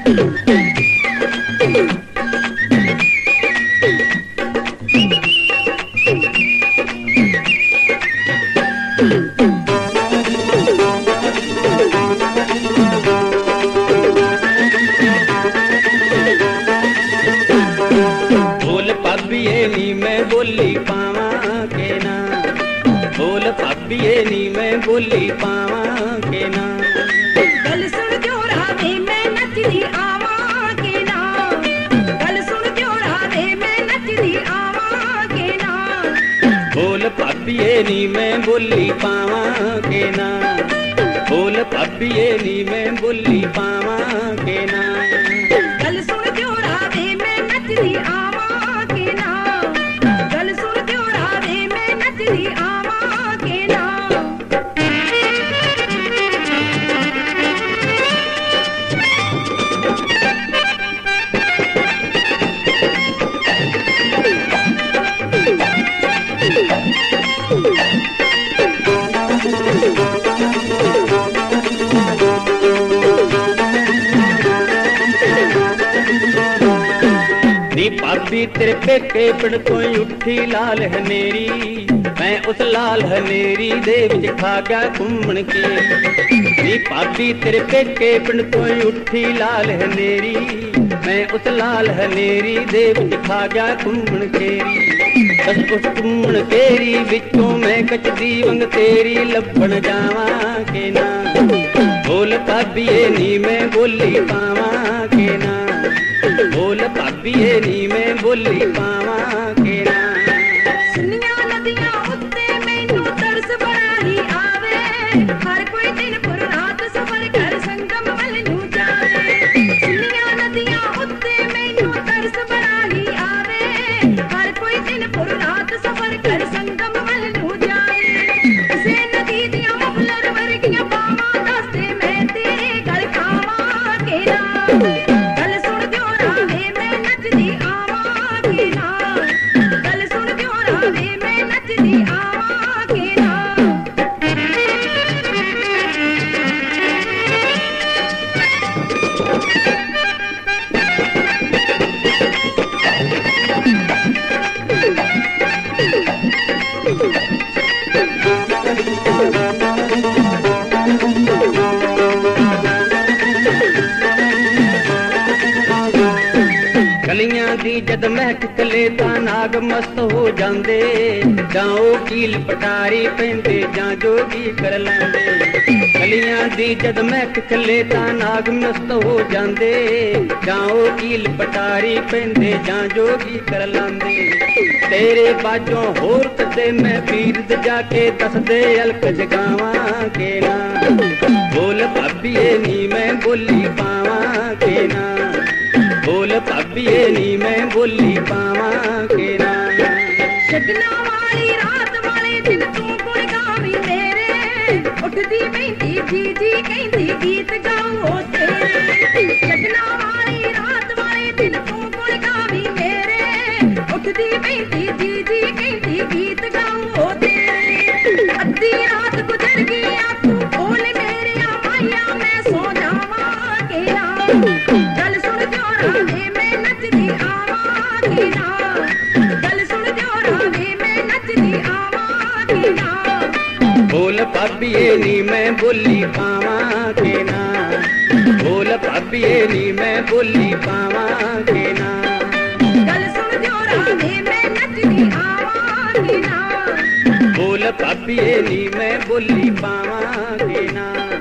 बोल भाभीए नी मैं बोली पावा के ना, बोल भाभीए नी मैं बोली पावा के ना। गल सुन जोड़ा वे मैं नचदी आवा के ना, गल सुन जोड़ा वे मैं नचदी आवा के ना। बोल भाभीए नी मैं बोली पावा के ना, बोल भाभीए नी मैं बोली पावा के ना। गल सुन जोड़ा वे मैं नचदी आवा के ना, गल सुन जोड़ा वे मैं नचदी आवा के ना। नी भाभी तेरे पेके पिंड तो उठी लाल हनेरी, मैं उस लाल हनेरी दे विच खा गया घूमण के। नी भाभी तेरे पेके पिंड तो उठी लाल हनेरी, मैं उस लाल हनेरी दे विच खा गया घूमण केरी। बस उस घूमण केरी विचों मैं कचदी वंग तेरी लभण जावा के ना। बोल भाभीए नी मैं बोली पावा के ना, बोल भाभीए नी मैं बोली पावा के ना। सुनिया नदियां उत्ते मैनू तरस बड़ा ही आवे, हर कोई दिन पुर रात सफर कर संगम वल नू जावे। सुनिया नदियां उत्ते मैनू तरस बड़ा ही आवे, हर कोई दिन पुर रात सफर कर संगम वल नू जावे। से नदी दियां मुफलर वर्गियां बावां दसदे मैं तेरे गल खावा के ना। गल सुन जोड़ा वे मैं नचदी आवा के ना, गल सुन जोड़ा वे मैं नचदी आवा के ना। गलियां दी जद महक चले तां नाग मस्त हो जांदे, जां ओ कील पटारी पैंदे जां जोगी कर लैंदे। गलियां दी जद महक चले तां नाग मस्त हो जांदे, जां ओ कील पटारी पैंदे जां जोगी कर लैंदे। तेरे बाजों होर कदे मैं पीर दे जाके दसदे अलख जगावा के ना। बोल भाभीए नी मैं बोली पावा के ना, बोल भाभीए नी मैं बोली पावा के ना। शगना वाली रात वाले दिन तू गुण गावी मेरे, उठदी बैंदी जी जी कहंदी गीत गाओ तेरे। शगना वाली रात वाले दिन तू गुण गावी मेरे, उठदी बैंदी जी जी कहंदी गीत गाओ तेरे। अद्धी रात गुजर गई तू बोल मेरे माया मैं सो जावा के ना। गल सुन जोड़ा वे मैं नचदी आवा के ना, गल सुन जोड़ा वे मैं नचदी आवा के ना। बोल भाभीए नी मैं बोली पावा के ना, बोल भाभीए नी मैं बोली पावा के ना। गल सुन जोड़ा वे मैं नचदी आवा के ना, बोल भाभीए नी मैं बोली पावा के ना।